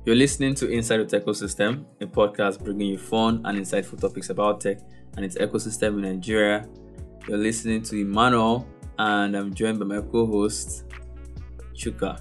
You're listening to Inside the Tech Ecosystem, a podcast bringing you fun and insightful topics about tech and its ecosystem in Nigeria. You're listening to Emmanuel, and I'm joined by my co-host, Chuka.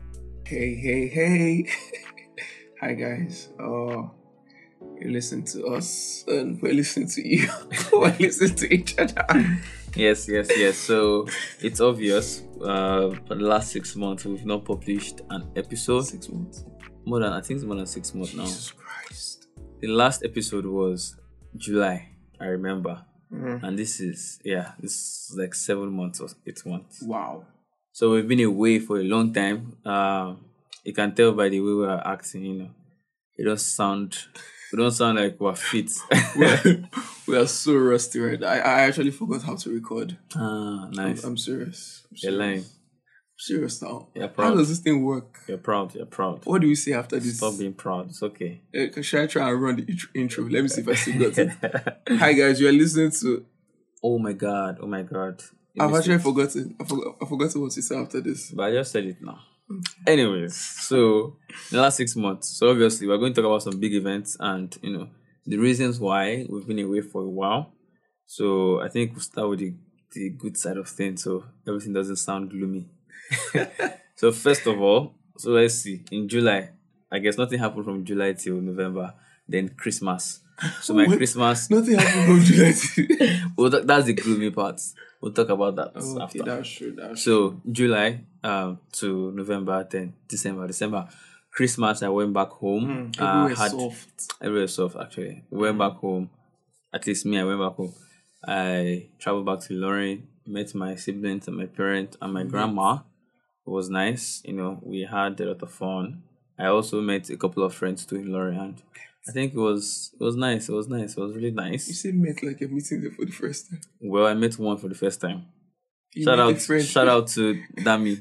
Hey. Hi, guys. You listen to us, and we're listening to you. We're listening to each other. Yes. So, it's obvious, for the last 6 months, we've not published an episode. 6 months. I think it's more than 6 months now. Jesus Christ. The last episode was July, I remember. Mm-hmm. And this is like 7 months or 8 months. Wow. So we've been away for a long time. You can tell by the way we are acting, we don't sound like we're fit. We are so rusty right now. I actually forgot how to record. Nice. I'm serious. You're lying. I'm serious now. You're proud. How does this thing work? You're proud. What do you say after this? Stop being proud. It's okay. Should I try and run the intro? Let me see if I still got it. Hi guys, you are listening to... Oh my god. I've actually forgotten. I forgot what to say after this. But I just said it now. Anyways, so the last 6 months. So obviously we're going to talk about some big events and the reasons why we've been away for a while. So I think we'll start with the good side of things, so everything doesn't sound gloomy. So first of all, so let's see. In July, I guess nothing happened from July till November. Then Christmas. So my Christmas. Nothing happened from July to... Well, that's the gloomy part. We'll talk about that after. That's true. So July to November, then December. Christmas, I went back home. Everywhere soft actually. Went back home. At least me, I went back home. I traveled back to Ilorin, met my siblings and my parents and my grandma. It was nice. We had a lot of fun. I also met a couple of friends too in Ilorin, and I think it was nice. It was really nice. You say met like you're meeting them for the first time. Well, I met one for the first time. Shout out to Dami.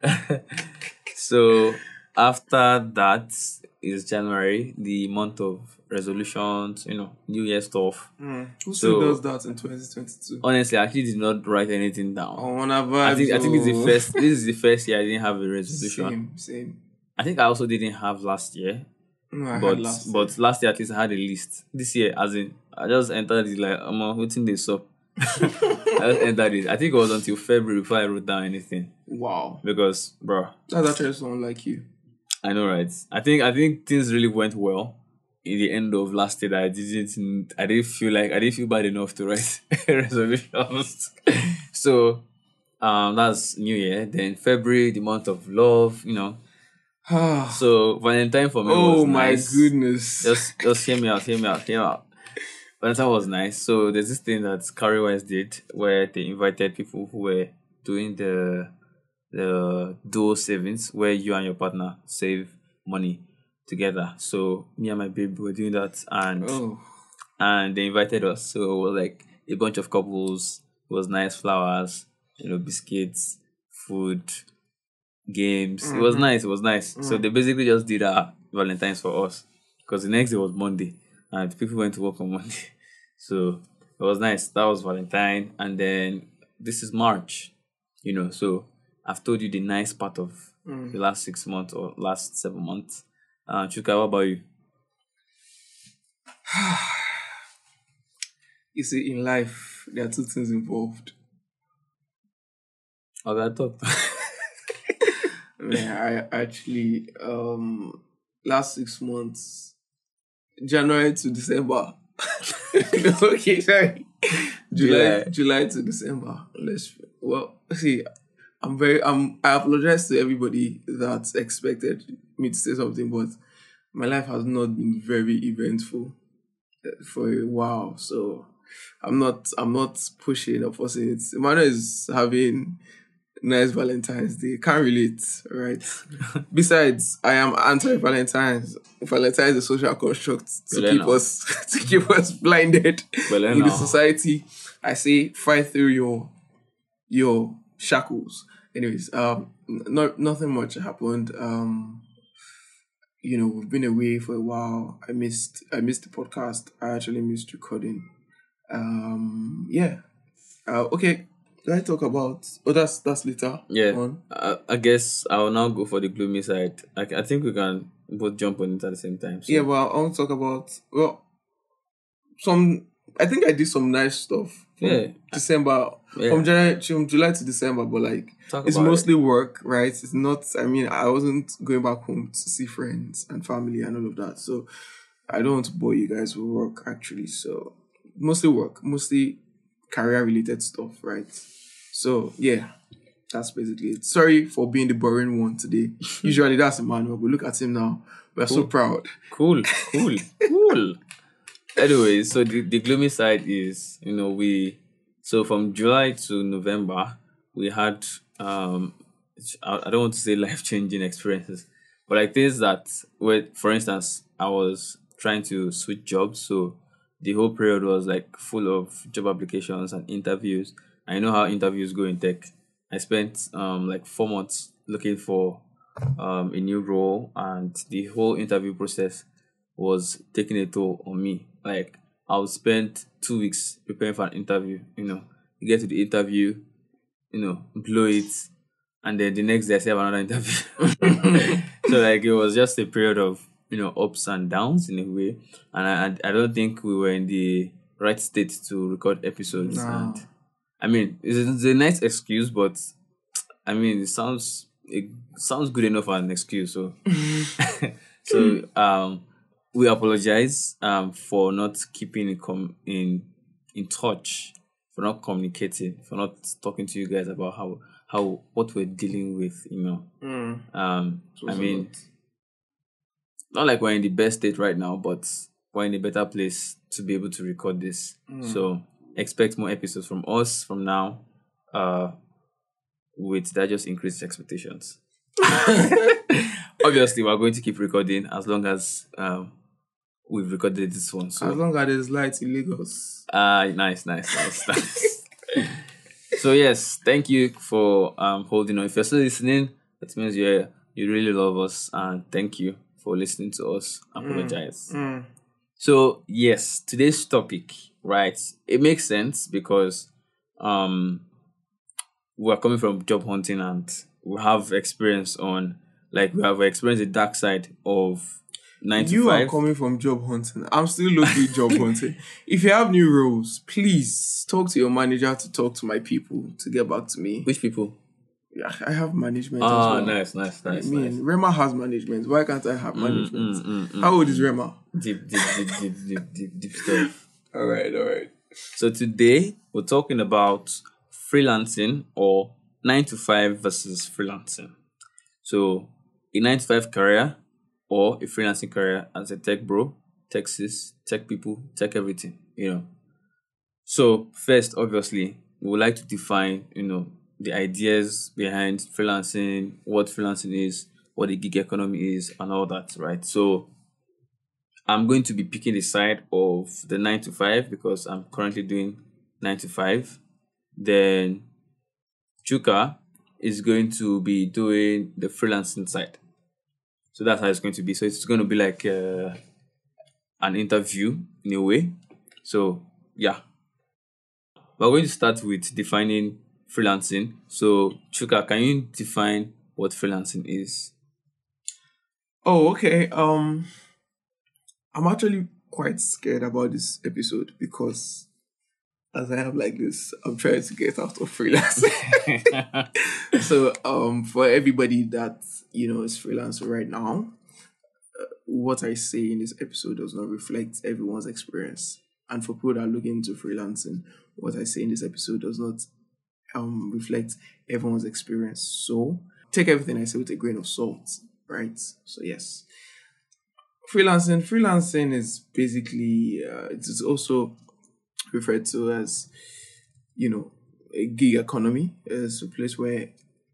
So after that is January, the month of resolutions, New Year stuff. Who still does that in 2022? Honestly, I actually did not write anything down. I think this is the first year I didn't have a resolution. Same. I think I also didn't have last year. No, I but had last year. But last year at least I had a list. This year, as in, I just entered it like, I'm waiting this up. I just entered it. I think it was until February before I wrote down anything. Wow. Because, bro. That's actually someone like you. I know, right? I think things really went well in the end of last year. That I didn't feel bad enough to write resolutions. So, that's New Year. Then February, the month of love, So Valentine for me was nice. Oh my goodness. Just hear me out. Valentine was nice. So there's this thing that Carrywise did where they invited people who were doing the dual savings, where you and your partner save money together. So me and my baby were doing that, and they invited us. So it was like a bunch of couples. It was nice, flowers, biscuits, food, games. It was nice. So they basically just did Valentine's for us, because the next day was Monday and people went to work on Monday. So it was nice. That was Valentine. And then this is March, so I've told you the nice part of the last 6 months or last 7 months. Chuka, what about you? You see, in life there are two things involved. Okay, I thought. I actually last 6 months, January to December. Okay, sorry. July to December. I apologize to everybody that expected me to say something, but my life has not been very eventful for a while. So I'm not pushing or forcing it. Emmanuel is having nice Valentine's Day. Can't relate, right? Besides, I am anti-Valentine's. Valentine's is a social construct to keep us blinded in the society. I say fight through your shackles. Anyways, nothing much happened. We've been away for a while. I missed the podcast. I actually missed recording. Okay. Can I talk about... that's later. Yeah. On. I guess I will now go for the gloomy side. I think we can both jump on it at the same time. Yeah, So well, I want to talk about some. I think I did some nice stuff yeah, from December, yeah. from July to December, but like Talk it's about it. mostly work, right? It's not. I mean, I wasn't going back home to see friends and family and all of that, so I don't want to bore you guys with work actually. So mostly work, mostly career related stuff, right? So yeah, that's basically it. Sorry for being the boring one today. Usually that's Emmanuel, but look at him now. We're so Cool. proud. Cool. Anyway, so the gloomy side is, so from July to November, we had, I don't want to say life changing experiences, but like things that were, for instance, I was trying to switch jobs. So the whole period was like full of job applications and interviews. I know how interviews go in tech. I spent like 4 months looking for a new role, and the whole interview process was taking a toll on me. Like I would spend 2 weeks preparing for an interview. You get to the interview, blow it, and then the next day I still have another interview. So like it was just a period of ups and downs in a way, and I don't think we were in the right state to record episodes. Nah. And I mean, it's a nice excuse, but I mean, it sounds good enough as an excuse. So, so we apologize for not keeping in touch, for not communicating, for not talking to you guys about how what we're dealing with. It I was a mean, lot. not like we're in the best state right now, but we're in a better place to be able to record this. So expect more episodes from us from now. With that, just increased expectations. Obviously, we're going to keep recording as long as we've recorded this one. As So, long as there's light in Lagos. nice. So yes, thank you for holding on. If you're still listening, that means you really love us, and thank you for listening to us. Apologize. So yes, today's topic, right? It makes sense because um we're coming from job hunting, and we have experience on, like, we have experienced the dark side of nine to You are five. coming from job hunting. I'm still looking job hunting. If you have new roles, please talk to your manager to talk to my people to get back to me. Which people? Yeah, I have management as well. Nice. I mean, Rema has management. Why can't I have management? How old is Rema? Deep stuff. All right. So today we're talking about freelancing, or 9 to 5 versus freelancing. So a 9 to 5 career or a freelancing career as a tech bro, tech sis, tech people, tech everything. So first, obviously, we would like to define, the ideas behind freelancing, what freelancing is, what the gig economy is, and all that, right? So I'm going to be picking the side of the 9 to 5 because I'm currently doing 9 to 5. Then Chuka is going to be doing the freelancing side. So that's how it's going to be. So it's going to be like an interview in a way. So yeah, we're going to start with defining freelancing. So Chuka, can you define what freelancing is? Oh, okay. I'm actually quite scared about this episode because as I have like this, I'm trying to get out of freelance. So for everybody that is freelancer right now, what I say in this episode does not reflect everyone's experience. And for people that are looking into freelancing, what I say in this episode does not reflect everyone's experience. So take everything I say with a grain of salt, right? So yes, freelancing is basically it is also referred to as a gig economy. It's a place where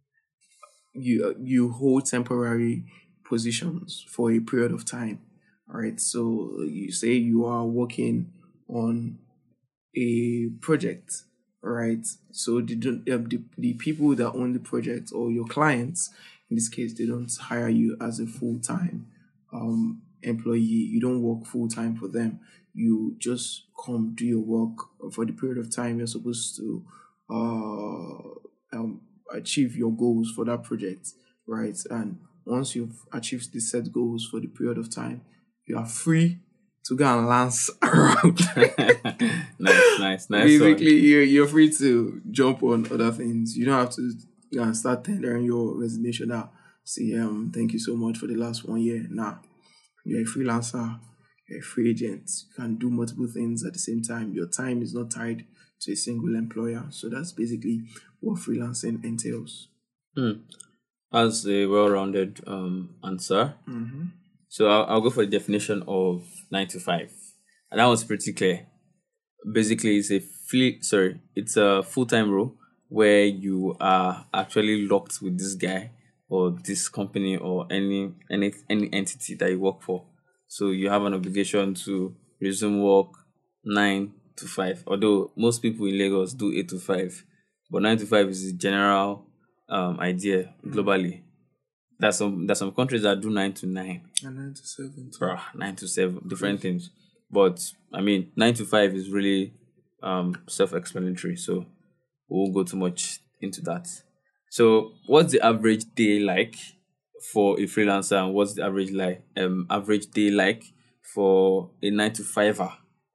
you hold temporary positions for a period of time. All right. So you say you are working on a project, right? So the people that own the project, or your clients in this case, they don't hire you as a full-time employee. You don't work full-time for them. You just come do your work for the period of time you're supposed to achieve your goals for that project, right? And once you've achieved the set goals for the period of time, you are free to go and lance around. Nice one. Basically, you're free to jump on other things. You don't have to go and start tendering your resignation out. Say, thank you so much for the last 1 year. Nah, you're a freelancer, you're a free agent. You can do multiple things at the same time. Your time is not tied to a single employer. So that's basically what freelancing entails. That's a well-rounded answer. So I'll go for the definition of 9 to 5, and that was pretty clear. Basically, it's a full-time role where you are actually locked with this guy or this company or any entity that you work for. So you have an obligation to resume work 9 to 5. Although most people in Lagos do 8 to 5, but 9 to 5 is the general idea globally. There's some countries that do 9 to 9. And 9 to 7. Bruh, 9 to 7, different things. But I mean, 9 to 5 is really self-explanatory, so we won't go too much into that. So, what's the average day like for a freelancer, and what's the average day like for a 9 to 5er?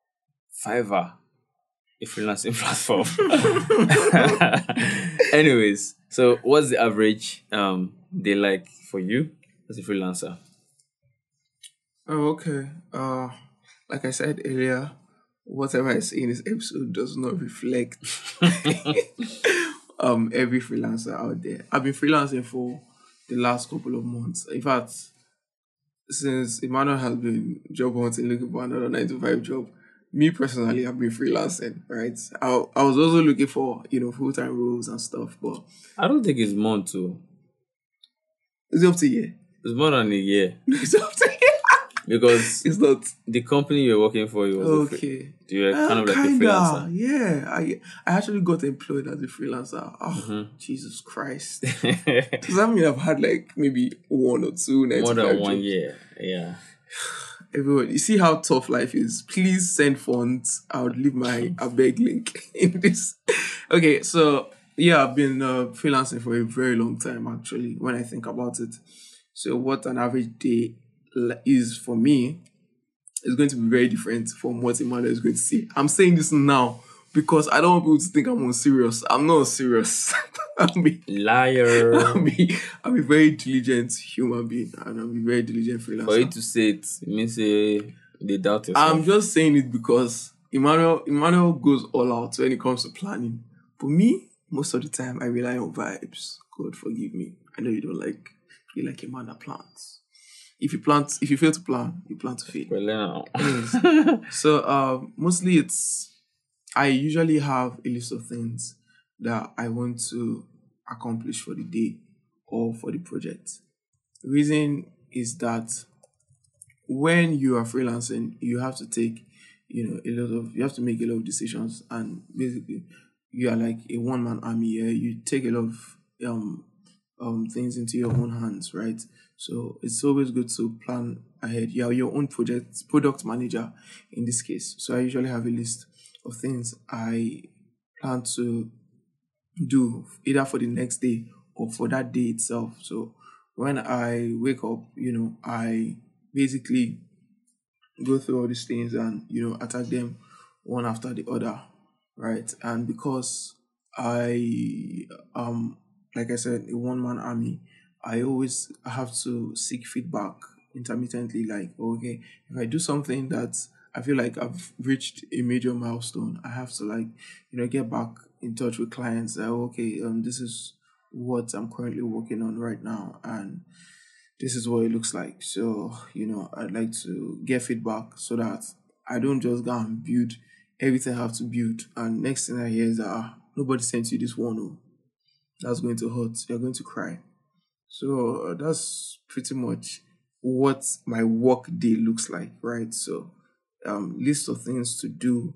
A freelancing platform. Anyways, so what's the average day like for you as a freelancer? Oh, okay. Like I said earlier, whatever I say in this episode does not reflect every freelancer out there. I've been freelancing for the last couple of months. In fact, since Emmanuel has been job hunting, looking for another 9 to 5 job, me personally, I've been freelancing, right? I was also looking for, full-time roles and stuff, but I don't think it's more too. it's up to you. It's more than a year. It's up to you. Because It's not. the company you're working for, you was Okay. you're kind of like Kinda, a freelancer. yeah. I actually got employed as a freelancer. Oh, Jesus Christ. Does that mean I've had like maybe 1 or 2 More than 1 jobs? year, yeah. Everyone, you see how tough life is. Please send funds. I would leave my Abeg link in this. Okay, so yeah, I've been freelancing for a very long time actually, when I think about it. So what an average day is for me is going to be very different from what Emmanuel is going to see. I'm saying this now because I don't want people to think I'm unserious. I'm not serious. Liar. I'm a very diligent human being, and I'm a very diligent freelancer. For you to say it means they doubt yourself. I'm just saying it because Emmanuel goes all out when it comes to planning. For me, most of the time, I rely on vibes. God forgive me. I know you like a man that plans. If you fail to plan, you plan to fail. Well, now. So mostly I usually have a list of things that I want to accomplish for the day or for the project. The reason is that when you are freelancing, you have to take, you have to make a lot of decisions, and basically you are like a one-man army. You take a lot of things into your own hands, right? So it's always good to plan ahead. You are your own product manager in this case. So I usually have a list of things I plan to do either for the next day or for that day itself. So when I wake up, I basically go through all these things and, attack them one after the other, right? And because I like I said, a one-man army, I always have to seek feedback intermittently. Like, okay, if I do something that I feel like I've reached a major milestone, I have to get back in touch with clients. Okay, this is what I'm currently working on right now, and this is what it looks like. So, I'd like to get feedback so that I don't just go and build everything I have to build. And next thing I hear is that nobody sent you this one. Oh, that's going to hurt. You're going to cry. So that's pretty much what my work day looks like, right? So list of things to do,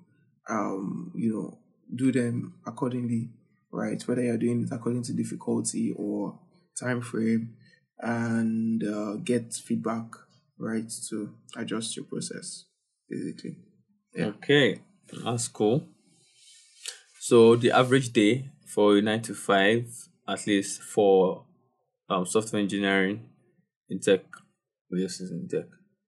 do them accordingly, right? Whether you're doing it according to difficulty or time frame, and get feedback, right, to adjust your process, basically. Yeah. Okay, that's cool. So the average day for a 9 to 5, at least for software engineering, in tech. Yes, is in tech.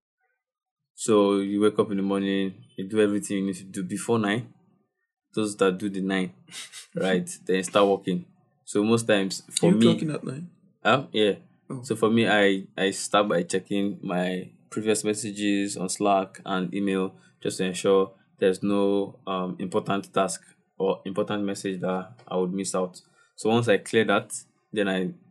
So you wake up in the morning, you do everything you need to do before 9. Those that do the 9, right? Then you start working. So most times for You me, clocking at 9? yeah. Oh. So for me, I start by checking my previous messages on Slack and email just to ensure there's no important task or important message that I would miss out. So once I clear that, then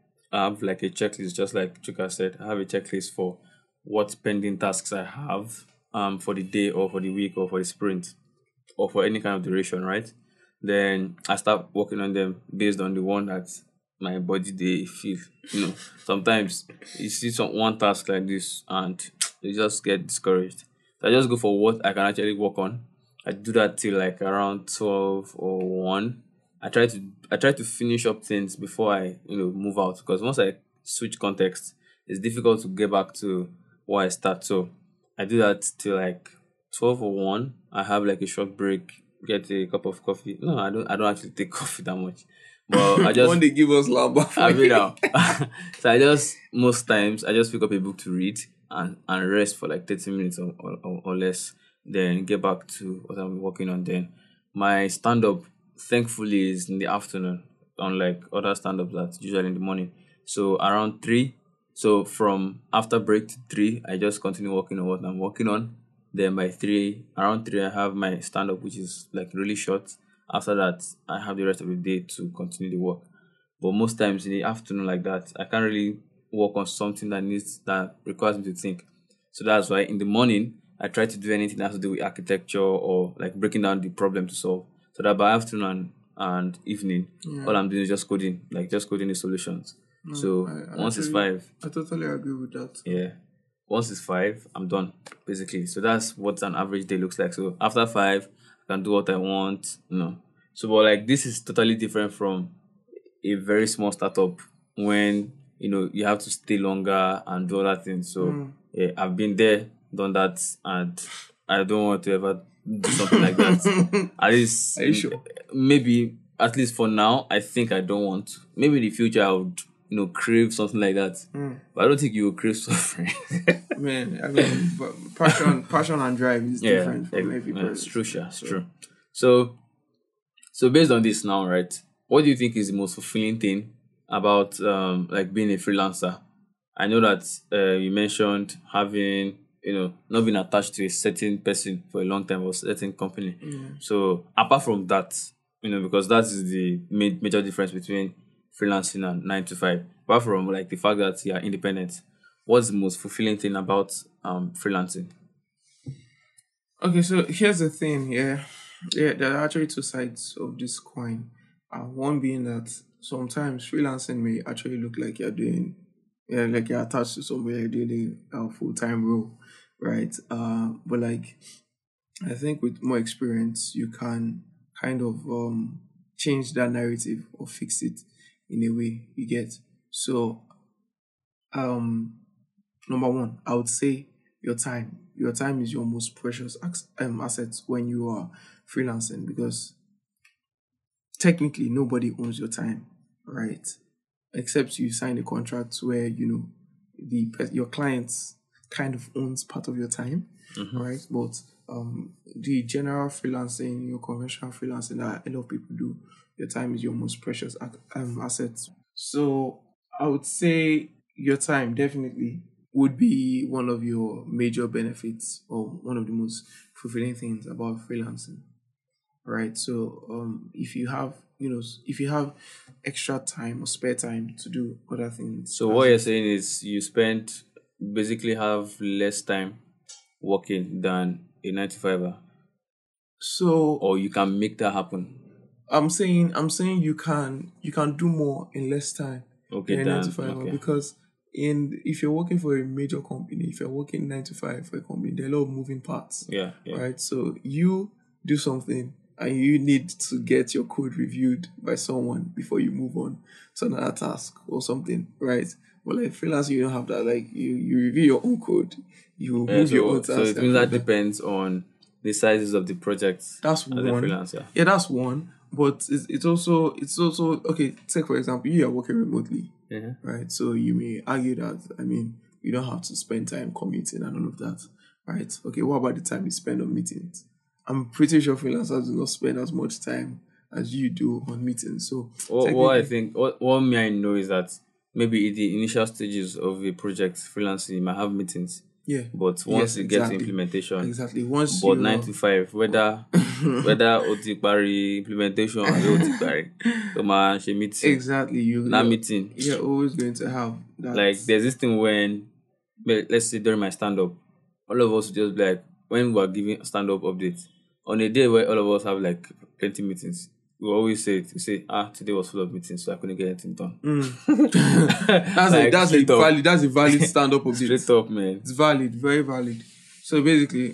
I have like a checklist, just like Chuka said. I have a checklist for what pending tasks I have for the day or for the week or for the sprint or for any kind of duration, right? Then I start working on them based on the one that my body they feel. Sometimes you see some one task like this and you just get discouraged. So I just go for what I can actually work on. I do that till like around 12 or 1. I try to finish up things before I move out, because once I switch context, it's difficult to get back to where I start. So I do that till like 12 or 1. I have like a short break, get a cup of coffee. No, I don't actually take coffee that much. But I One just day give us lamba for I read it. out. So most times I just pick up a book to read and rest for like 30 minutes or less, then get back to what I'm working on then. My stand up thankfully is in the afternoon, unlike other stand ups that's usually in the morning. So around 3. So from after break to 3, I just continue working on what I'm working on. Then by 3, around 3, I have my stand up, which is like really short. After that, I have the rest of the day to continue the work. But most times in the afternoon like that, I can't really work on something that requires me to think. So that's why in the morning I try to do anything that has to do with architecture or like breaking down the problem to solve. So that by afternoon and evening, all I'm doing is just coding, like just coding the solutions. So I once it's actually, 5, I totally agree with that. yeah. Once it's 5, I'm done, basically. So that's what an average day looks like. So after 5, I can do what I want. So, but like this is totally different from a very small startup when you have to stay longer and do other things. So yeah, I've been there, done that, and I don't want to ever do something like that. At least Are you sure? maybe at least for now, I think I don't want to. Maybe in the future I would crave something like that. But I don't think you will crave suffering. Man, I mean, but passion and drive is Yeah, different from every it's true, person. sure, it's true. So based on this now, right? What do you think is the most fulfilling thing about like being a freelancer? I know that you mentioned having not being attached to a certain person for a long time or a certain company. So apart from that, because that is the major difference between freelancing and 9 to 5. Apart from like the fact that you are independent, what's the most fulfilling thing about freelancing? Okay, so here's the thing. Yeah, there are actually two sides of this coin. One being that sometimes freelancing may actually look like you're doing, yeah, like you're attached to somewhere, you're doing a full time role, right? But like I think with more experience, you can kind of change that narrative or fix it in a way you get. So um number one, I would say your time. Your time is your most precious asset when you are freelancing, because technically nobody owns your time, right? Except you sign a contract where your clients kind of owns part of your time, right? But the general freelancing, your conventional freelancing that a lot of people do, your time is your most precious asset. So I would say your time definitely would be one of your major benefits or one of the most fulfilling things about freelancing, right? So if you have extra time or spare time to do other things, So what as you're in, saying is you spend basically have less time working than a 9 to 5, so or you can make that happen. I'm saying you can do more in less time Okay, than a nine to then five, okay. because if you're working for a major company, if you're working 9 to 5 for a company, there are a lot of moving parts, Yeah, yeah. right? So you do something and you need to get your code reviewed by someone before you move on to another task or something, right? But like freelance, you don't have that. Like you review your own code, you Yeah, move your own so task it and means from that there. depends on the sizes of the projects That's as a one. freelancer. Yeah, that's one. But it's also okay. Take for example, you are working remotely, Yeah. right? So you may argue that, I mean, You don't have to spend time commuting and all of that, right? Okay, what about the time you spend on meetings? I'm pretty sure freelancers do not spend as much time as you do on meetings. So What I technically, think, what me I know is that maybe in the initial stages of a project, freelancing, you might have meetings, yeah, but once yes, you get to exactly, implementation, exactly. Once but you nine to five, whether Otipari implementation or Otipari, so man, she meeting, exactly, that meeting, you're always going to have that. like there's this thing when, let's say during my stand up, all of us would just be like, when we are giving stand up updates, on a day where all of us have like plenty meetings, we always say it. We say, today was full of meetings, so I couldn't get anything done. Like straight up, That's a valid stand up straight update. up, man. It's valid, very valid. So basically,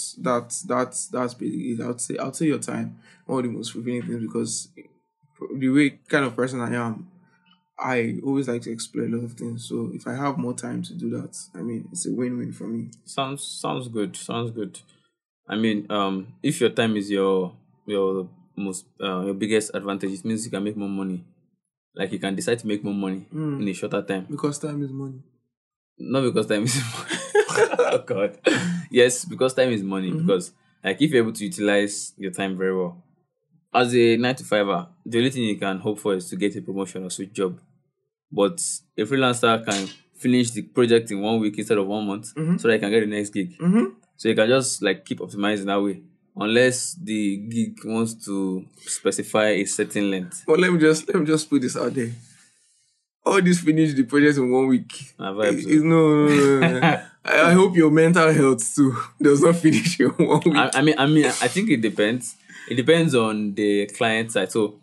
that's basically it. I'd say your time one of the most fulfilling things because the way kind of person I am, I always like to explore a lot of things. So if I have more time to do that, I mean, it's a win-win for me. Sounds good. Sounds good. I mean, if your time is your most your biggest advantage, it means you can make more money. Like you can decide to make more money in a shorter time. Because time is money. Not because time is money. Oh God. Yes, because time is money. Because like if you're able to utilize your time very well, as a 9 to 5er, the only thing you can hope for is to get a promotion or switch job. But a freelancer can finish the project in 1 week instead of 1 month, so that you can get the next gig. So you can just like keep optimizing that way, unless the gig wants to specify a certain length. But let me just put this out there. All this finish the project in 1 week. Vibes, No. I hope your mental health too does not finish in 1 week. I think it depends. It depends on the client side. So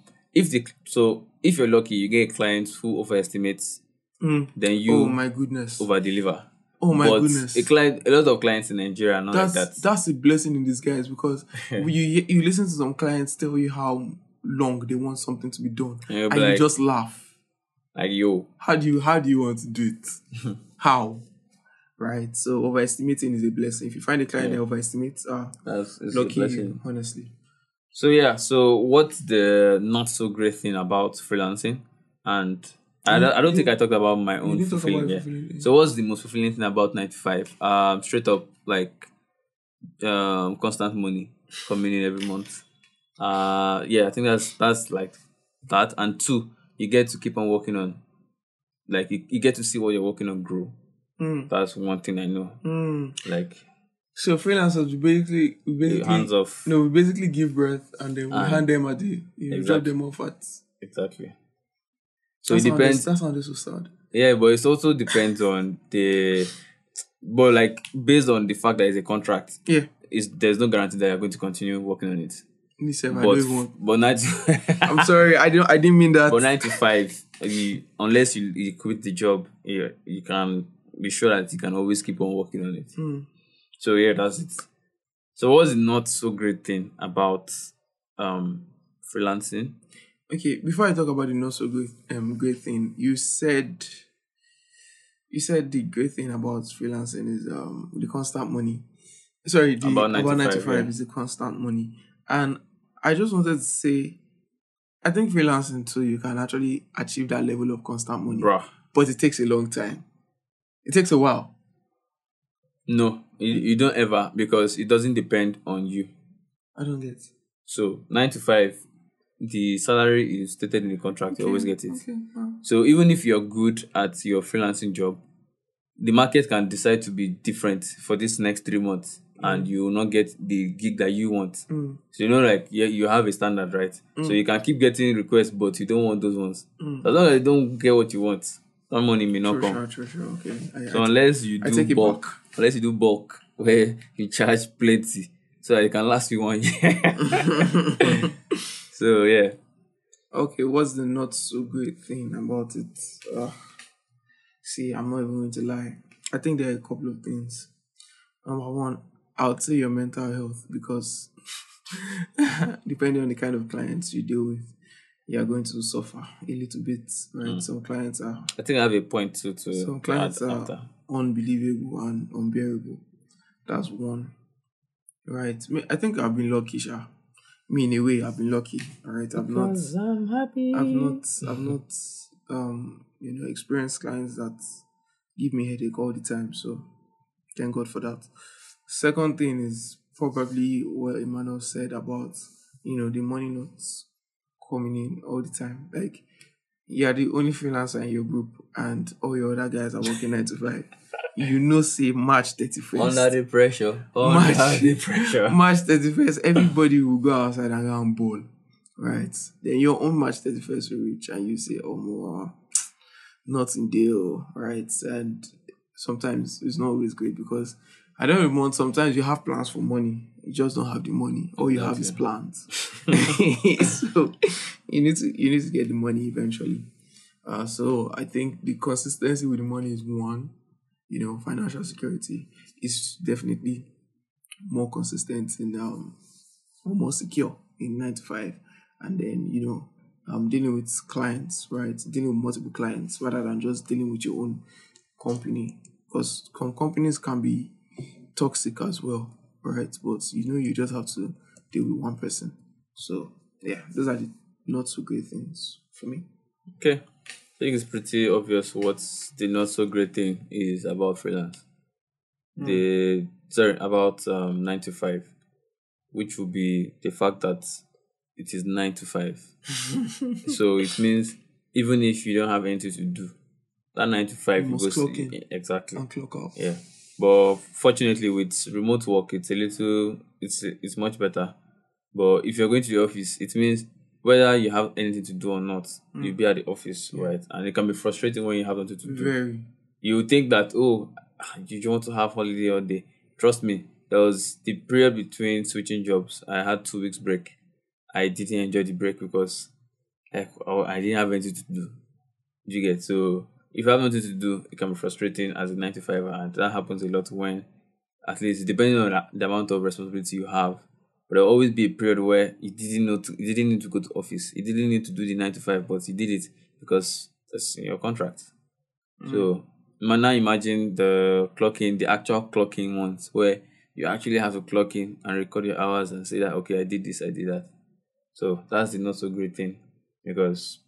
if you're lucky, you get clients who overestimates, then you Oh my goodness. over deliver. Oh my But goodness. a lot of clients in Nigeria are not like that. That's a blessing in disguise because you listen to some clients tell you how long they want something to be done, And you'll and be you like- just laugh. Like yo, How do you want to do it? How? Right. So overestimating is a blessing. If you find a client that overestimates, it's a lucky blessing. you, honestly. So yeah, so what's the not so great thing about freelancing? And I don't think I talked about my own didn't talk fulfilling. about Yeah. fulfilling. So what's the most fulfilling thing about 9 to 5? Straight up, like constant money coming in every month. Yeah, I think that's like that. And two, you get to keep on working on, like you get to see what you're working on grow. That's one thing I know. Like So freelancers, we basically hands off. No, we basically give birth and then we hand them at the drop Exactly. them off at. Exactly. So it depends. That sounds so sad. Yeah, but it also depends on but like based on the fact that it's a contract, Yeah. there's no guarantee that you're going to continue working on it. Me self, I But don't even want. but I'm sorry, I didn't mean that. but 9 to 5, unless you quit the job, you can be sure that you can always keep on working on it. So yeah, that's it. So what's the not so great thing about freelancing? Okay, before I talk about the not so great thing, you said the great thing about freelancing is the constant money. Sorry, About 9 to 9 to 5, 5 yeah. is the constant money. And I just wanted to say I think freelancing too, you can actually achieve that level of constant money. Bruh. But it takes a long time. It takes a while. No, you don't ever, because it doesn't depend on you. I don't get it. So 9 to 5, the salary is stated in the contract. You always get it. Okay. Wow. So even if you're good at your freelancing job, the market can decide to be different for this next 3 months, and you will not get the gig that you want. So like you have a standard, right? So you can keep getting requests, but you don't want those ones. As long as you don't get what you want, that money may not come. Sure. Okay. So unless you I take do it bulk, back. unless you do bulk where you charge plenty, so that it can last you 1 year. So yeah. Okay, what's the not so great thing about it? See, I'm not even going to lie. I think there are a couple of things. Number one, I would say your mental health, because depending on the kind of clients you deal with, you are going to suffer a little bit, right? Some clients are I think I have a point to some clients add are after. unbelievable and unbearable. That's one, right? I think I've been lucky, Sha. Me, in a way, I've been lucky. All right, I'm happy. I've not experienced clients that give me headache all the time. So thank God for that. Second thing is probably what Emmanuel said about, the money notes coming in all the time. Like, you're the only freelancer in your group and all your other guys are working 9 to 5. Say March 31st. Under the pressure. March, Under the pressure. March 31st, everybody will go outside and go and ball. Right? Then your own March 31st will reach and you say, oh, more, nothing deal. Right? And sometimes it's not always great because I don't remember, sometimes you have plans for money. You just don't have the money. All you have is plans. So you need to get the money eventually. So I think the consistency with the money is one. Financial security is definitely more consistent and more secure in 9 to 5. And then, dealing with clients, right? Dealing with multiple clients rather than just dealing with your own company. Because companies can be toxic as well, right? But, you just have to deal with one person. So, yeah, those are the not so great things for me. Okay. I think it's pretty obvious what the not so great thing is about freelance. About 9 to 5, which would be the fact that it is 9 to 5. So it means even if you don't have anything to do, that 9 to 5 you must goes clock in exactly and clock out. Yeah, but fortunately with remote work, it's much better. But if you're going to the office, it means whether you have anything to do or not, you'll be at the office, right? And it can be frustrating when you have nothing to do. Very. You think that, you want to have holiday all day. Trust me, there was the period between switching jobs. I had 2 weeks break. I didn't enjoy the break because I didn't have anything to do. You get? So if you have nothing to do, it can be frustrating as a 9 to 5, and that happens a lot when, at least depending on the amount of responsibility you have. But there'll always be a period where you didn't need to go to office. You didn't need to do the 9 to 5, but you did it because that's in your contract. So now imagine the actual clocking ones where you actually have to clock in and record your hours and say that, okay, I did this, I did that. So that's the not so great thing because,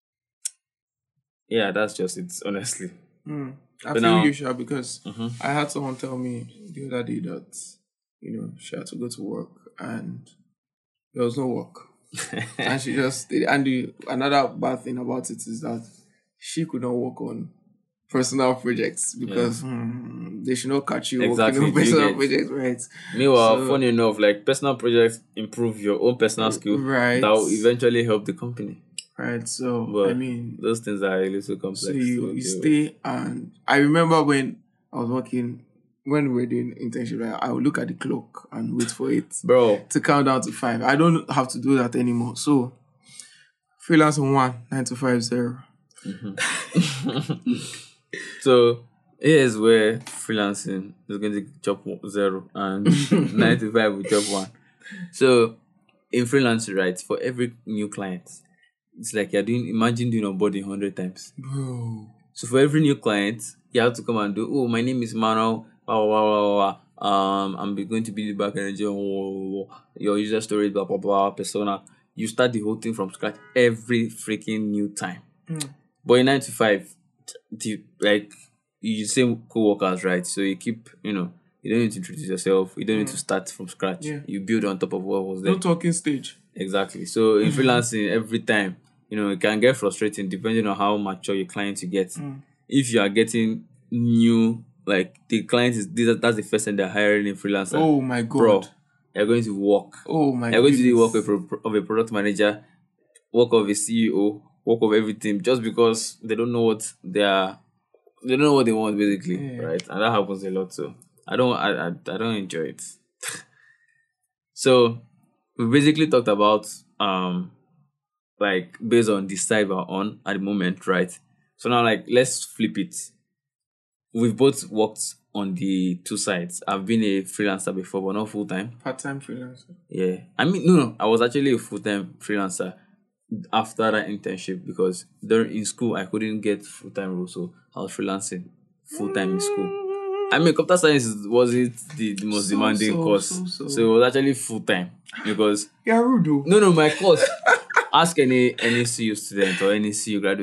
yeah, that's just it, honestly. I feel you, Sha, because I had someone tell me the other day that, she had to go to work and there was no work. And she just did. And another bad thing about it is that she could not work on personal projects because they should not catch you working on personal projects, right? Meanwhile, funny enough, like personal projects improve your own personal skill, right? That will eventually help the company, right? So but those things are a little complex. So you stay, and I remember when I was working. When we were doing internship, right, I would look at the clock and wait for it to count down to 5. I don't have to do that anymore. So, freelance 1, 9 to 5, 0. So, here's where freelancing is going to chop 0 and 9 to 5 will chop 1. So, in freelancing, right, for every new client, it's like imagine doing onboarding 100 times. Bro. So, for every new client, you have to come and do, my name is Mano. I'm going to be the back end your user storage, blah blah blah, persona. You start the whole thing from scratch every freaking new time. But in 9 to 5, you same co-workers, right? So you keep, you don't need to introduce yourself. You don't need to start from scratch. Yeah. You build on top of what was there. No talking stage. Exactly. So in freelancing, every time, it can get frustrating depending on how mature your client you get. If you are getting new, like the client that's the first time they're hiring a freelancer. Oh my God. Bro, you're going to work. Oh my God. You're going to do work of a product manager, work of a CEO, work of everything, just because they don't know what they don't know what they want basically, right? And that happens a lot. So I don't enjoy it. So we basically talked about like based on the side we're on at the moment, right? So now let's flip it. We've both worked on the 2 sides. I've been a freelancer before, but not full-time. Part-time freelancer. Yeah. I mean, no. I was actually a full-time freelancer after that internship because in school, I couldn't get full-time role. So I was freelancing full-time in school. I mean, computer science wasn't the most demanding course. So it was actually full-time because... You're rude. No, my course. Ask any CU student or any CU graduate.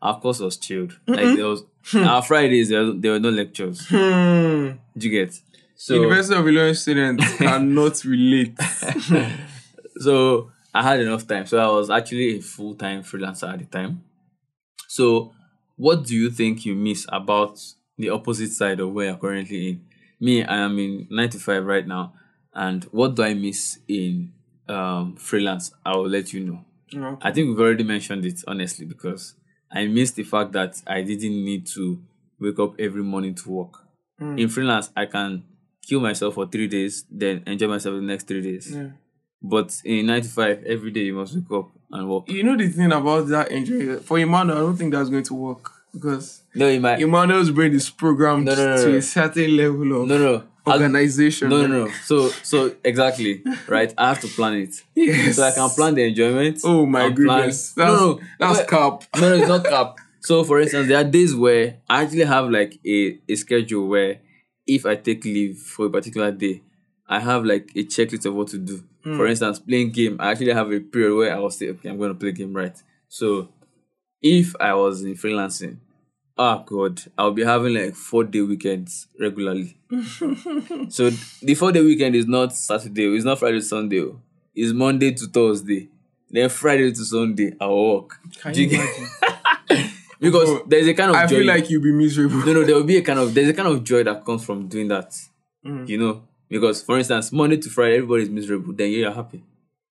our course was chilled. Like there was our Fridays there were no lectures. Hmm. Do you get? So University of Illinois students cannot relate. so I had enough time. So I was actually a full-time freelancer at the time. So what do you think you miss about the opposite side of where you're currently in? Me, I am in 9 to 5 right now. And what do I miss in freelance? I will let you know. Okay. I think we've already mentioned it, honestly, because I miss the fact that I didn't need to wake up every morning to work. In freelance, I can kill myself for 3 days, then enjoy myself the next 3 days. Yeah. But in 9 to 5, every day you must wake up and work. You know the thing about that injury for Emmanuel, I don't think that's going to work because No, you might. Emmanuel's brain is programmed No. to a certain level of No. organization. No. So exactly, right? I have to plan it. Yes. So I can plan the enjoyment. Oh my and plan- goodness. That's but- cap. No, it's not cap. So for instance, there are days where I actually have like a schedule where if I take leave for a particular day, I have like a checklist of what to do. For instance, playing game, I actually have a period where I will say, okay, I'm going to play game, right? So if I was in freelancing, oh God, I'll be having like 4-day weekends regularly. So the 4-day weekend is not Saturday, it's not Friday to Sunday. It's Monday to Thursday. Then Friday to Sunday, I'll work. Can Do you get- imagine? Because Bro, there's a kind of I joy. feel like you'll be miserable. No, there will be there's a kind of joy that comes from doing that. You know? Because for instance, Monday to Friday, everybody is miserable, then you're happy.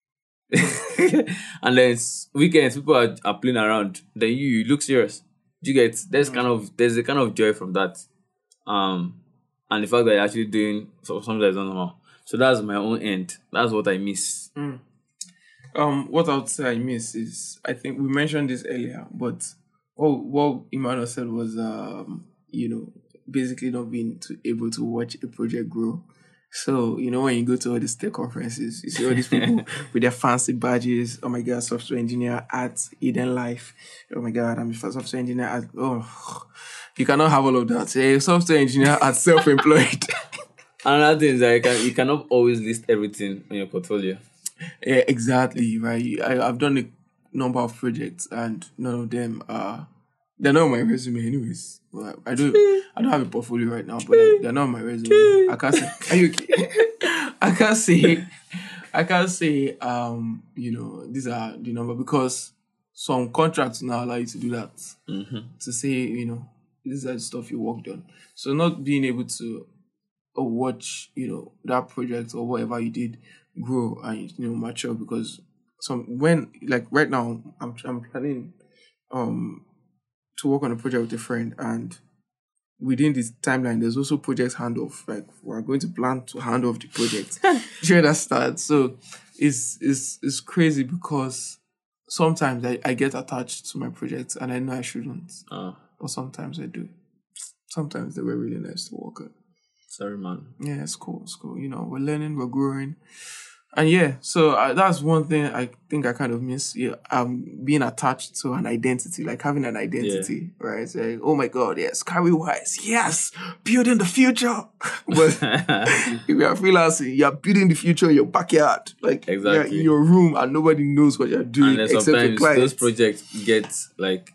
And then weekends, people are playing around, then you look serious. Do you get? There's a kind of joy from that. And the fact that you're actually doing something that's not normal. So that's my own end. That's what I miss. What I would say I miss is, I think we mentioned this earlier, but what Emmanuel said was, basically not being able to watch a project grow. So, when you go to all these tech conferences, you see all these people with their fancy badges. Oh my God, software engineer at Eden Life. Oh my God, I'm a software engineer at, you cannot have all of that. A software engineer at self-employed. Another thing is that you cannot always list everything on your portfolio. Yeah, exactly, right. I've done a number of projects and none of them they're not on my resume anyways. Well, I don't have a portfolio right now, but they're not on my resume. I can't say, are you okay? I can't say these are the number, because some contracts now allow you to do that. To say, these are the stuff you worked on. So not being able to watch, that project or whatever you did grow and mature, because right now I'm planning to work on a project with a friend, and within this timeline there's also project handoff. Like, we're going to plan to hand off the project during that start. So it's crazy, because sometimes I get attached to my projects and I know I shouldn't. But sometimes I do. Sometimes they were really nice to work on. Sorry, man. Yeah, it's cool. We're learning, we're growing. And yeah, so that's one thing I think I kind of miss. Yeah, being attached to an identity, like having an identity, right? It's like, oh my God, yes, Carrywise, yes, building the future. But if you are freelancing, you're building the future in your backyard. Like, Exactly. you're in your room and nobody knows what you're doing And then except your sometimes clients. those projects get like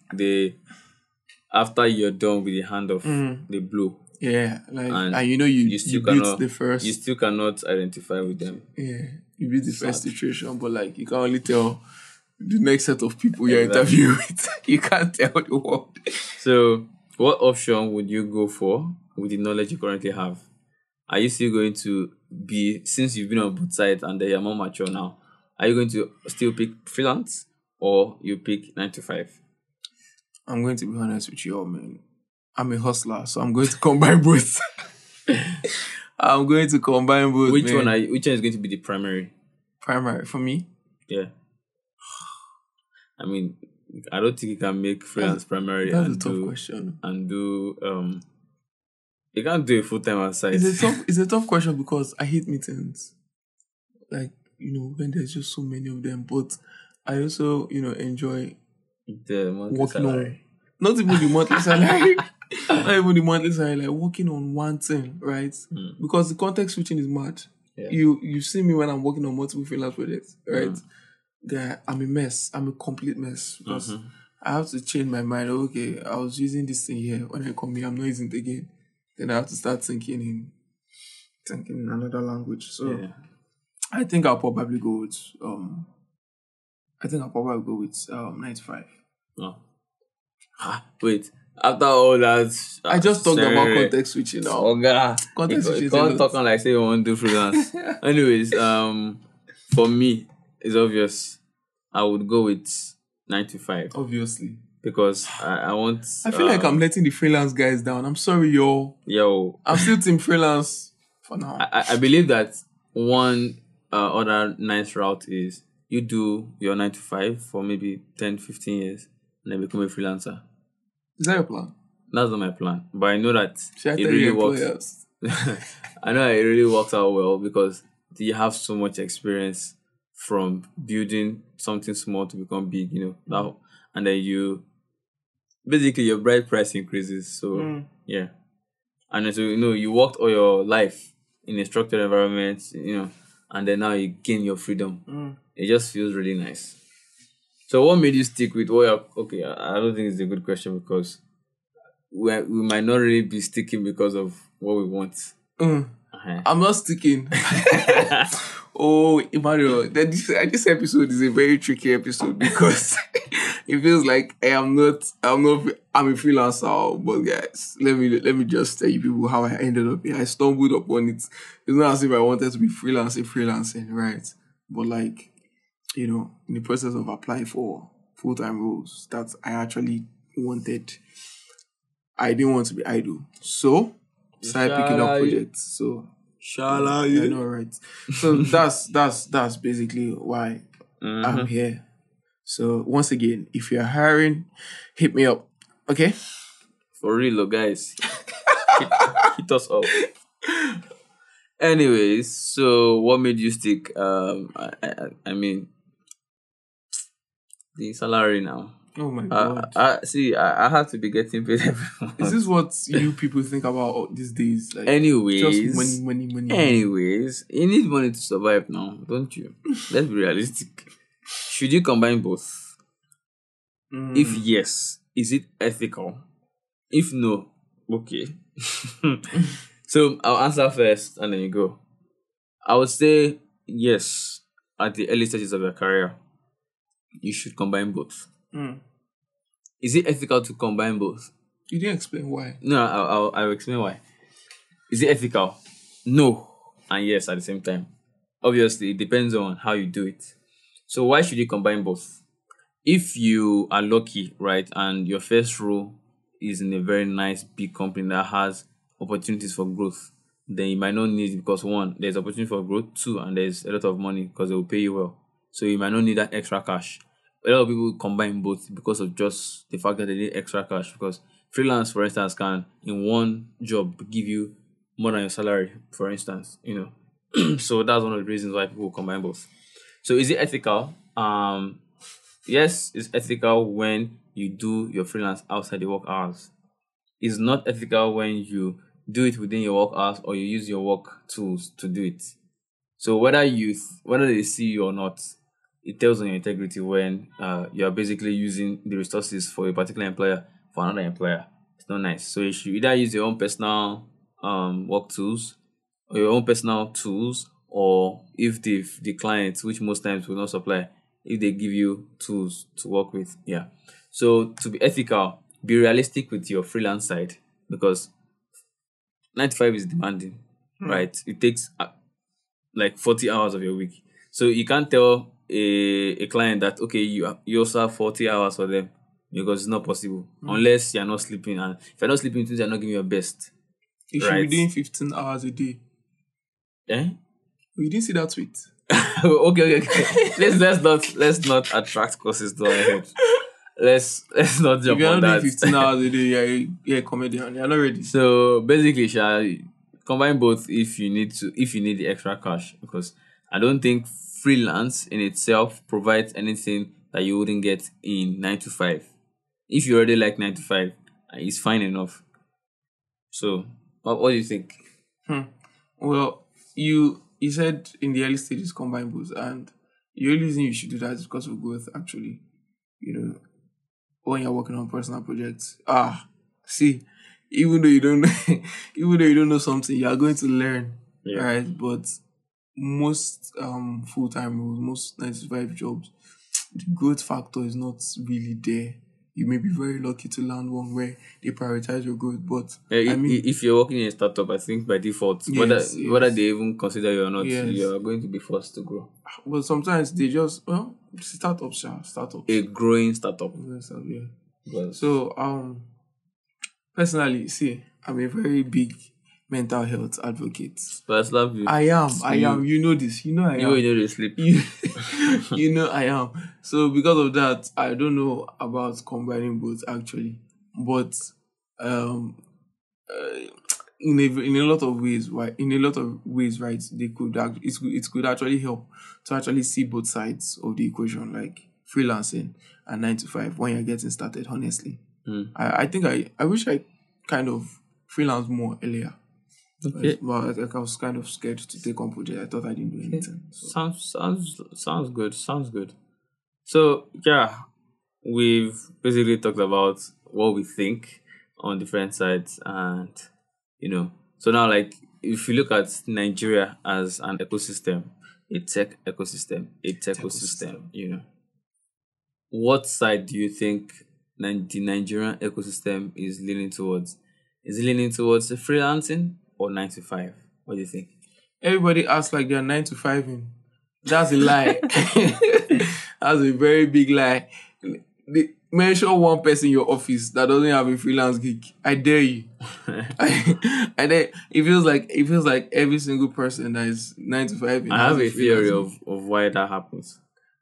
after you're done with the handoff, they blow. Yeah, like, And you still built cannot the first. You still cannot identify with them. Yeah, you build the first iteration, but like, you can only tell the next set of people you're Exactly. interviewing with. You can't tell the world. So, what option would you go for with the knowledge you currently have? Are you still going to be, since you've been on both sides and you're more mature now, are you going to still pick freelance or you pick 9 to 5? I'm going to be honest with you all, man. I'm a hustler, so I'm going to combine both. I'm going to combine both. Which man. which one is going to be the primary? Primary for me? Yeah. I mean, I don't think you can make freelance primary That's and a tough do question. you can't do a full-time outside. It's a tough question, because I hate meetings. Like, when there's just so many of them. But I also, enjoy the monthly working salary. on, not even the monthly salary, not even the monthly salary, like working on one thing, right? Because the context switching is mad. Yeah. You see me when I'm working on multiple freelance projects, right? I'm a mess. I'm a complete mess, because I have to change my mind. Okay, I was using this thing here. When I come here, I'm not using it again. Then I have to start thinking in another language. So Yeah. I think I'll probably go with 95. Oh. Wait. After all that, I just talked about scenario, context switching now. Oga, Context switching you is a can't lot. talk on like say you want to do freelance. Anyways, for me, it's obvious. I would go with 9 to 5 Obviously. because I want. I feel like I'm letting the freelance guys down. I'm sorry, y'all. Yo, I'm still team freelance for now. I believe that one other nice route is you do your 9 to 5 for maybe 10, 15 years and then become a freelancer. Is that your plan? That's not my plan, but I know that Should I it tell really your works. employers? I know it really works out well because you have so much experience from building something small to become big, now, and then basically your bride price increases. So yeah, and then so you worked all your life in a structured environment, and then now you gain your freedom. It just feels really nice. So what made you stick with what you're okay? I don't think it's a good question because we might not really be sticking because of what we want. Uh-huh. I'm not sticking. Oh, Emmanuel, this episode is a very tricky episode because it feels like I'm a freelancer. But guys, let me just tell you people how I ended up here. I stumbled upon it. It's not as if I wanted to be freelancing, right? But like, in the process of applying for full-time roles that I actually wanted, I didn't want to be idle. So started picking up projects. So Shala, I know, right? So that's basically why I'm here. So once again, if you're hiring, hit me up. Okay? For real, guys. Hit us up. Anyways, so what made you stick? I mean, the salary now. Oh my god. I have to be getting paid every month. Is this what you people think about these days? Like, Anyways, just money. Anyways, you need money to survive now, don't you? Let's be realistic. Should you combine both? If yes, is it ethical? If no, okay. So I'll answer first and then you go. I would say yes, at the early stages of your career, you should combine both. Is it ethical to combine both? You didn't explain why. No, I'll explain why. Is it ethical? No, and yes at the same time. Obviously, it depends on how you do it. So why should you combine both? If you are lucky, right, and your first role is in a very nice big company that has opportunities for growth, then you might not need it because one, there's opportunity for growth, two, and there's a lot of money because they will pay you well. So you might not need that extra cash. A lot of people combine both because of just the fact that they need extra cash because freelance, for instance, can in one job give you more than your salary, for instance, So that's one of the reasons why people combine both. So is it ethical? Yes, it's ethical when you do your freelance outside the work hours. It's not ethical when you do it within your work hours or you use your work tools to do it. So whether they see you or not, it tells on your integrity when you are basically using the resources for a particular employer for another employer. It's not nice. So you should either use your own personal work tools or your own personal tools, or if the clients, which most times will not supply, if they give you tools to work with. Yeah. So to be ethical, be realistic with your freelance side because 9 to 5 is demanding, right? It takes like 40 hours of your week. So you can't tell a client that okay, you also have 40 hours for them because it's not possible unless you're not sleeping, and if you're not sleeping, it means you're not giving your best. You should be doing 15 hours a day. Eh? You didn't see that tweet. okay. let's not attract courses to our head. Let's not jump If you're on not that. doing 15 hours a day, you're a comedian. You're not ready. So basically, combine both if you need the extra cash, because I don't think freelance in itself provides anything that you wouldn't get in 9 to 5. If you already like 9 to 5, it's fine enough. So what do you think? Well, you said in the early stages combine both, and the only reason you should do that is because of growth. Actually, when you're working on personal projects. See, even though you don't even though you don't know something, you are going to learn. Yeah. Right? But most full time roles, most 9 to 5 jobs, the growth factor is not really there. You may be very lucky to land one where they prioritize your growth, but Yeah, I mean, if you're working in a startup, I think by default, yes, whether yes, they even consider you or not, yes. you are going to be forced to grow. But sometimes they just startups. A growing startup. Yes, yeah. Because So personally, see, I'm a very big mental health advocate. but I love you. I am. You know this. You know I am. You know they sleep. You, you know I am. So because of that, I don't know about combining both actually, but um, uh, in a lot of ways, right? It could actually help to actually see both sides of the equation, like freelancing and 9 to 5 when you're getting started. Honestly, I think I wish I kind of freelance more earlier. Okay. But I was kind of scared to take on project. I thought I didn't do anything. So. Sounds good. Sounds good. So yeah, we've basically talked about what we think on different sides, and so now, like, if you look at Nigeria as an ecosystem, a tech ecosystem, what side do you think the Nigerian ecosystem is leaning towards? Is it leaning towards the freelancing or 9 to 5? What do you think? Everybody acts like they're 9 to 5 in. That's a lie. That's a very big lie. Mention one person in your office that doesn't have a freelance gig. I dare you. And then it feels like every single person that is 9 to 5 in I has have a theory freelance gig. of why that happens.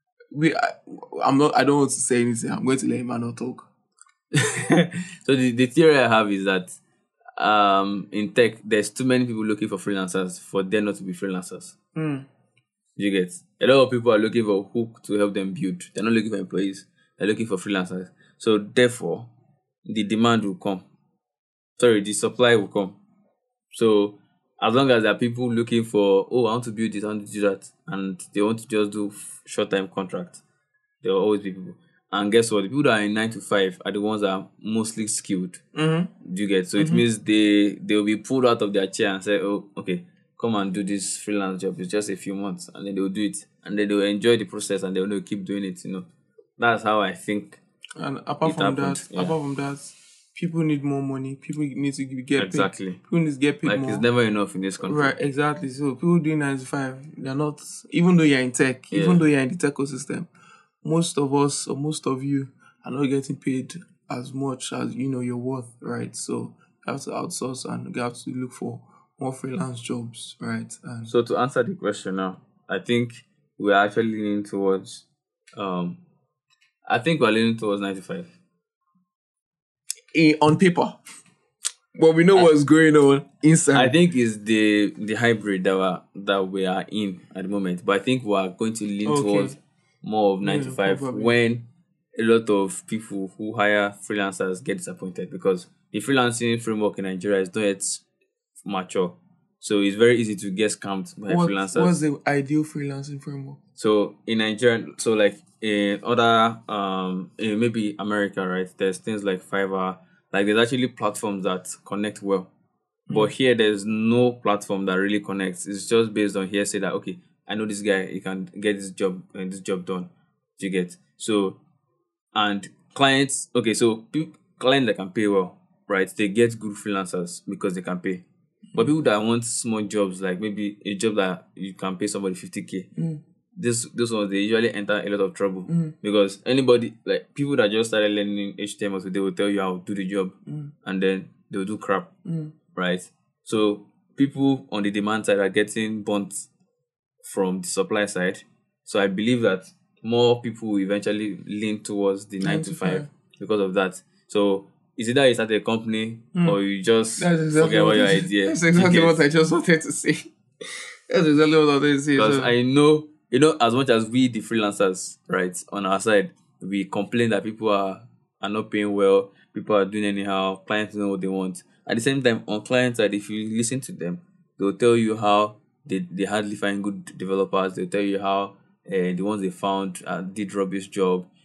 I don't want to say anything. I'm going to let Emmanuel talk. So the theory I have is that in tech there's too many people looking for freelancers for them not to be freelancers. You get, a lot of people are looking for a hook to help them build. They're not looking for employees. They're looking for freelancers. So therefore, the demand will come. Sorry, the supply will come. So as long as there are people looking for, I want to build this, I want to do that, and they want to just do short-time contracts, there will always be people. And guess what? The people that are in 9 to 5 are the ones that are mostly skilled. Do you get? So it means they will be pulled out of their chair and say, "Oh, okay, come and do this freelance job. It's just a few months," and then they will do it, and then they will enjoy the process, and they will keep doing it. That's how I think. And apart It from happened, that, yeah. people need more money. People need to get paid. Exactly. People need to get paid Like, more. it's never enough in this country. Right, exactly. So people doing 9 to 5, they're not, even though you're in tech, even though you're in the tech ecosystem, most of us or most of you are not getting paid as much as you're worth, right? So you have to outsource and you have to look for more freelance jobs, right? And So to answer the question now, I think we're actually leaning towards I think we're leaning towards 9 to 5. on paper, but we know what's going on inside. I think it's the hybrid that we are in at the moment. But I think we are going to lean towards more of 9 to 5 probably. when a lot of people who hire freelancers get disappointed, because the freelancing framework in Nigeria is not yet mature. So it's very easy to get scammed by freelancers. What's the ideal freelancing framework? So in Nigeria, so like in other in maybe America, right? There's things like Fiverr. Like, there's actually platforms that connect well. But here there's no platform that really connects. It's just based on hearsay that, okay, I know this guy, he can get this job done. Do you get? So, and clients, okay, so clients that can pay well, right? They get good freelancers because they can pay. But people that want small jobs, like maybe a job that you can pay somebody 50K, those ones, they usually enter a lot of trouble, because anybody, like people that just started learning HTML, so they will tell you how to do the job, and then they'll do crap, right? So people on the demand side are getting burnt from the supply side. So I believe that more people will eventually lean towards the 9 to 5 because of that. So is either you start a company or you just forget about your idea. That's exactly what I just wanted to say. That's exactly what I wanted to say. Because I know, as much as we, the freelancers, right, on our side, we complain that people are not paying well, people are doing anyhow, clients know what they want. At the same time, on client side, if you listen to them, they'll tell you how they hardly find good developers. They'll tell you how the ones they found did rubbish job.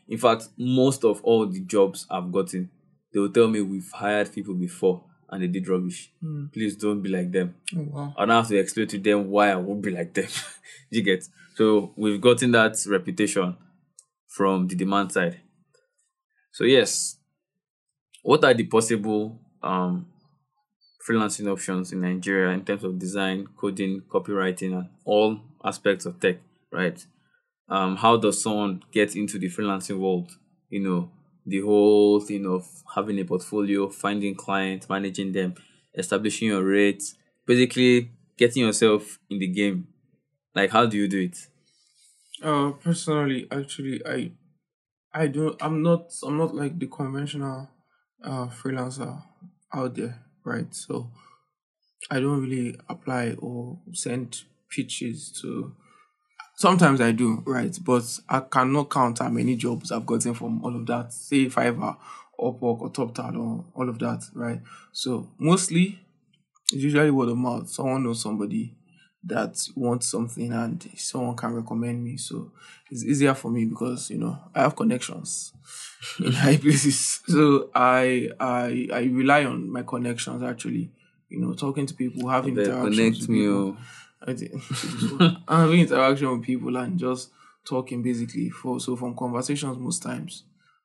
In fact, most of all the jobs I've gotten, they will tell me we've hired people before and they did rubbish. Please don't be like them. Oh, wow. I don't have to explain to them why I won't be like them. You get? So we've gotten that reputation from the demand side. So yes, what are the possible freelancing options in Nigeria in terms of design, coding, copywriting, and all aspects of tech, right? How does someone get into the freelancing world? The whole thing of having a portfolio, finding clients, managing them, establishing your rates, basically getting yourself in the game. Like, how do you do it? Personally, actually, I don't. I'm not like the conventional freelancer out there, right? So I don't really apply or send pitches to. Sometimes I do, right? But I cannot count how many jobs I've gotten from all of that. Say Fiverr, Upwork, or TopTal, or all of that, right? So mostly it's usually word of mouth. Someone knows somebody that wants something and someone can recommend me. So it's easier for me because, I have connections in high places. So I rely on my connections actually. Talking to people, having They interactions connect with me. people. Oh. I think having interaction with people and just talking basically from conversations most times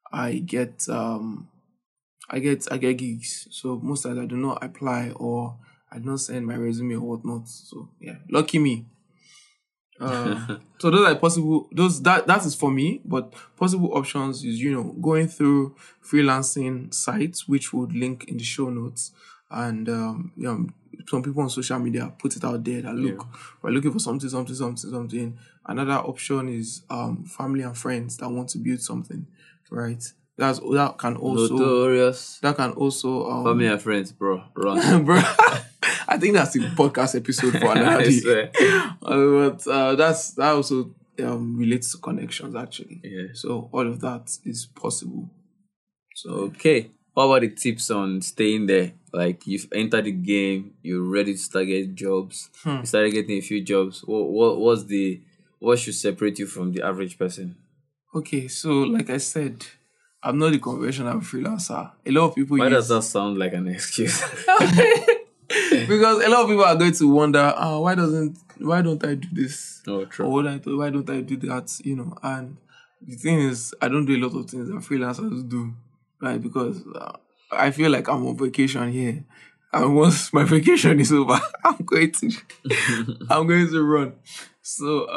I get gigs. So most times I do not apply or I do not send my resume or whatnot. So yeah, lucky me. So those are possible. That is for me. But possible options is going through freelancing sites, which would link in the show notes, and some people on social media put it out there that look, we're looking for something, something, something, something. Another option is family and friends that want to build something, right? That can also Notorious. that can also Family and friends, bro. Run. bro. I think that's the podcast episode for another I day. swear. But that also relates to connections actually. Yeah. So all of that is possible. So Okay. What about the tips on staying there? Like, you've entered the game, you're ready to start getting jobs. You started getting a few jobs. What should separate you from the average person? okay, so like I said, I'm not the conventional freelancer. A lot of people Why does use that sound like an excuse? because a lot of people are going to wonder, why don't I do this? Oh, Or true. why don't I do that? And the thing is, I don't do a lot of things that freelancers do, right? Because I feel like I'm on vacation here, and once my vacation is over, I'm going to run. So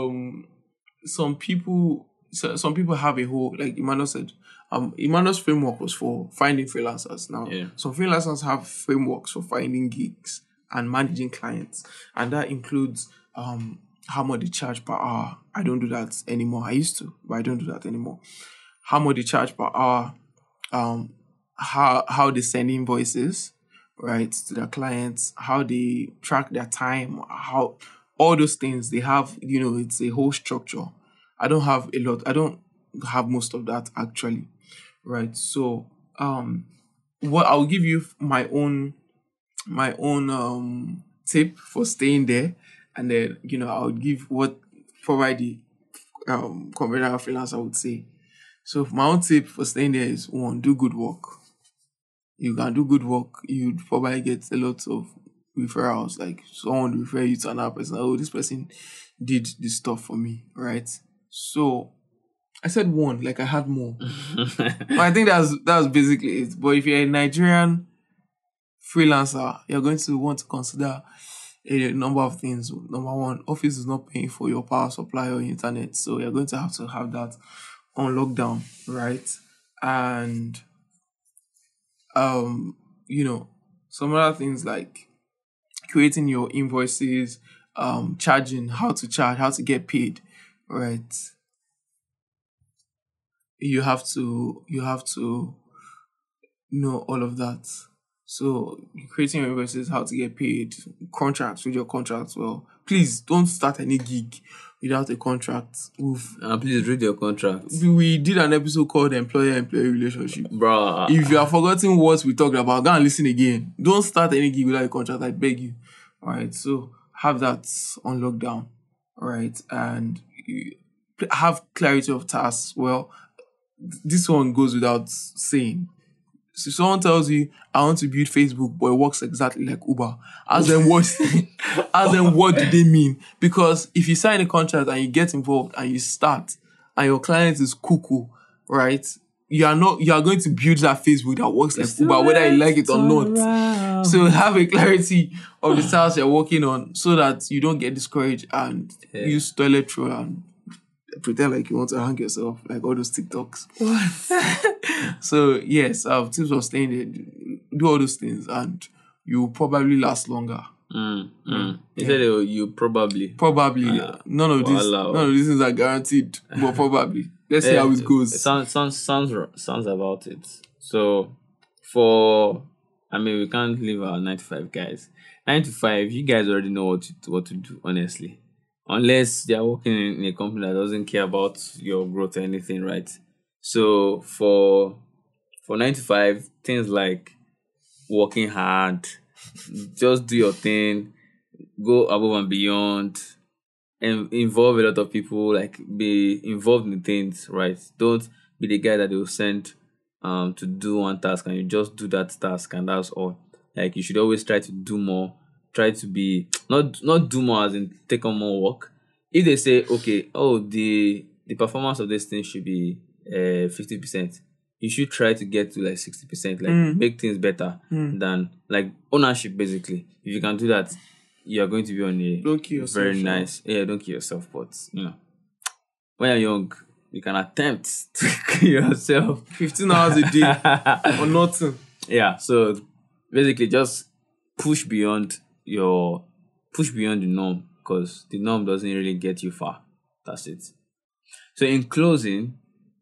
some people have a whole, like Emmanuel said, Emmanuel's framework was for finding freelancers. Now, Yeah. some freelancers have frameworks for finding gigs and managing clients, and that includes how much they charge per hour. I don't do that anymore. I used to, but I don't do that anymore. How much they charge per hour, how they send invoices, right, to their clients, how they track their time, how all those things they have, it's a whole structure. I don't have a lot. I don't have most of that actually, right? So, what I'll give you my own tip for staying there, and then I'll give what probably the conventional freelancer would say. So my own tip for staying there is one, do good work. You can do good work, you'd probably get a lot of referrals. Like someone will refer you to another person. Oh, this person did this stuff for me, right? So I said one, like I had more. But I think that's basically it. But if you're a Nigerian freelancer, you're going to want to consider a number of things. Number one, office is not paying for your power supply or internet, so you're going to have that on lockdown, right? And um, some other things like creating your invoices, charging, how to charge, how to get paid, right? You have to know all of that. So creating your invoices, how to get paid, contracts with your contracts. Well, please don't start any gig without a contract. Please read your contract. We did an episode called Employer-Employee Relationship. Bruh. If you have forgotten what we talked about, go and listen again. Don't start any gig without a contract, I beg you. All right, so have that on lockdown. All right, and have clarity of tasks. Well, this one goes without saying. So someone tells you, I want to build Facebook, but it works exactly like Uber. As in what do they mean? Because if you sign a contract and you get involved and you start and your client is cuckoo, right? You are going to build that Facebook that works like Uber, whether you like it or not. So have a clarity of the tasks you're working on so that you don't get discouraged and use toilet roll and pretend like you want to hang yourself, like all those TikToks. What? So yes, tips of staying there, do all those things and you'll probably last longer. You said you probably none of these things are guaranteed, but probably. Let's see how it goes. Sounds about it. So we can't leave our 9 to 5 guys. 9 to 5, you guys already know what to do, honestly. Unless they are working in a company that doesn't care about your growth or anything, right? So for 9 to 5, things like working hard, just do your thing, go above and beyond, and involve a lot of people, like be involved in things, right? Don't be the guy that they will send to do one task and you just do that task and that's all. Like you should always try to do more. Try to be not do more as in take on more work. If they say, okay, the performance of this thing should be 50%, you should try to get to like 60%, like make things better than like ownership basically. If you can do that, you're going to be on a very nice. Yeah, don't kill yourself, but when you're young, you can attempt to kill yourself 15 hours a day or nothing. Yeah, so basically just push beyond the norm, because the norm doesn't really get you far. That's it. So in closing,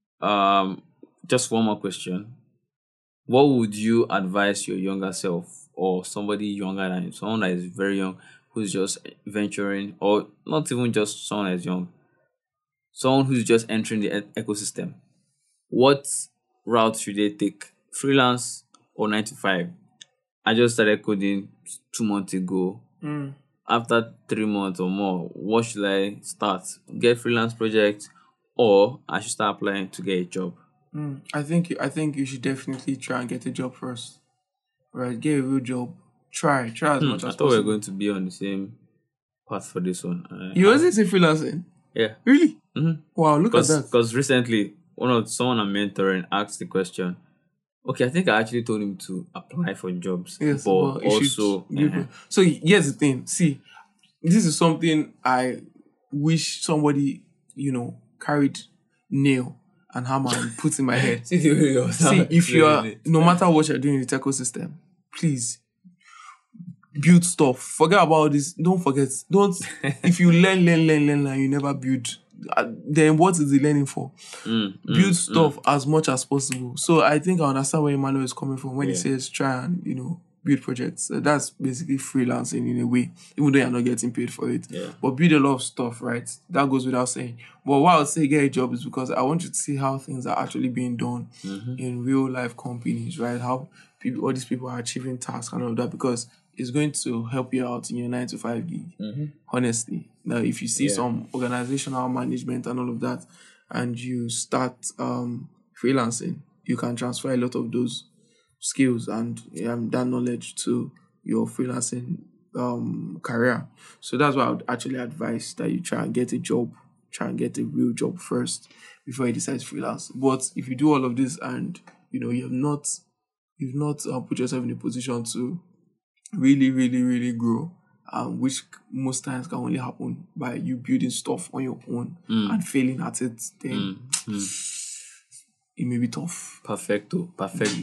just one more question. What would you advise your younger self or somebody younger than you, someone that is very young, who's just venturing, or not even just someone that's young, someone who's just entering the ecosystem? What route should they take? Freelance or 9 to 5? I just started coding 2 months ago. After 3 months or more, what should I start? Get freelance project, or I should start applying to get a job? I think you should definitely try and get a job first. Right, get a real job. Try as much as possible. I thought we were going to be on the same path for this one. You always say freelancing? Yeah. Really? Wow, look at that. Because recently, someone I'm mentoring asked the question. Okay, I think I actually told him to apply for jobs. Yes, but also... So here's the thing. See, this is something I wish somebody, carried nail and hammer and put in my head. See, if you are, no matter what you're doing in the ecosystem, please build stuff. Forget about this. If you learn, you never build, then what is the learning for? Build stuff as much as possible. So I think I understand where Emmanuel is coming from when he says try and, build projects. That's basically freelancing in a way, even though you're not getting paid for it. Yeah. But build a lot of stuff, right? That goes without saying. But why I would say get a job is because I want you to see how things are actually being done in real life companies, right? How all these people are achieving tasks and all of that, because it's going to help you out in your 9 to 5 gig. Honestly. Now, if you see some organizational management and all of that, and you start freelancing, you can transfer a lot of those skills and that knowledge to your freelancing career. So that's why I would actually advise that you try and get a job, try and get a real job first before you decide to freelance. But if you do all of this and you've not put yourself in a position to really, really, really grow, which most times can only happen by you building stuff on your own and failing at it, then it may be tough. Perfecto.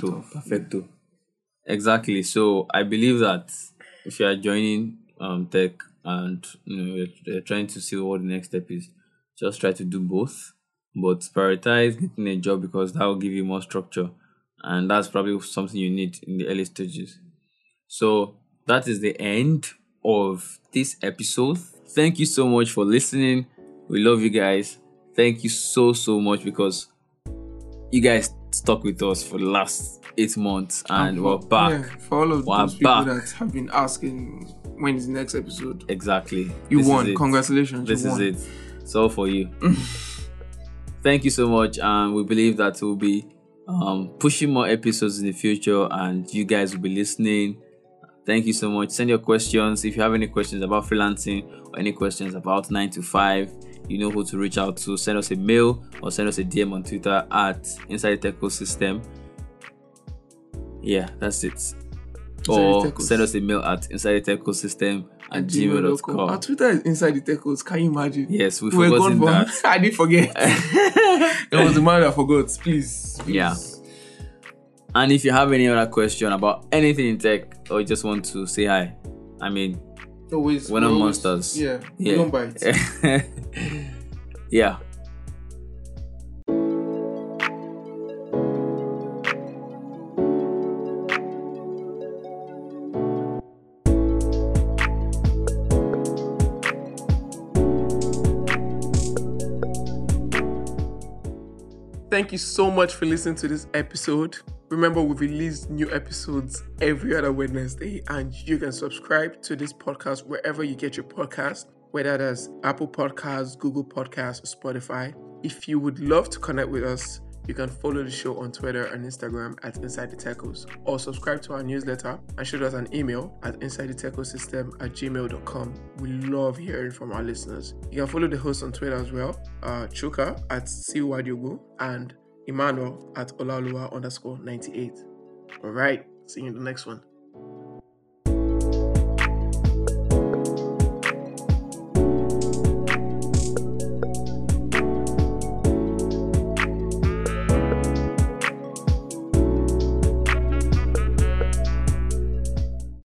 Exactly. So I believe that if you are joining tech and you're trying to see what the next step is, just try to do both, but prioritize getting a job because that will give you more structure, and that's probably something you need in the early stages. So that is the end of this episode. Thank you so much for listening. We love you guys. Thank you so much, because you guys stuck with us for the last 8 months and we're back. Yeah, for all of those people that have been asking when is the next episode. Exactly. You won. Congratulations. This is it. It's all for you. thank you so much, and we believe that we'll be pushing more episodes in the future, and you guys will be listening. Thank you so much. Send your questions. If you have any questions about freelancing or any questions about 9 to 5, you know who to reach out to. Send us a mail or send us a DM on Twitter at Inside the Ecosystem. Yeah, that's it. Or send us a mail at insidetechosystem@gmail.com. Our Twitter is Inside the Techos. Can you imagine? Yes, we've forgotten that. I did forget. It was the man that forgot. Please. Yeah. And if you have any other question about anything in tech or you just want to say hi, I mean, we're not monsters. Yeah. We don't bite. Yeah. Thank you so much for listening to this episode. Remember, we release new episodes every other Wednesday, and you can subscribe to this podcast wherever you get your podcast, whether that's Apple Podcasts, Google Podcasts, or Spotify. If you would love to connect with us, you can follow the show on Twitter and Instagram at Inside the Techos, or subscribe to our newsletter and shoot us an email at insidetechosystem@gmail.com. We love hearing from our listeners. You can follow the host on Twitter as well, Chuka at Siwadiogo and Emmanuel at Olaoluwa_98. All right, see you in the next one.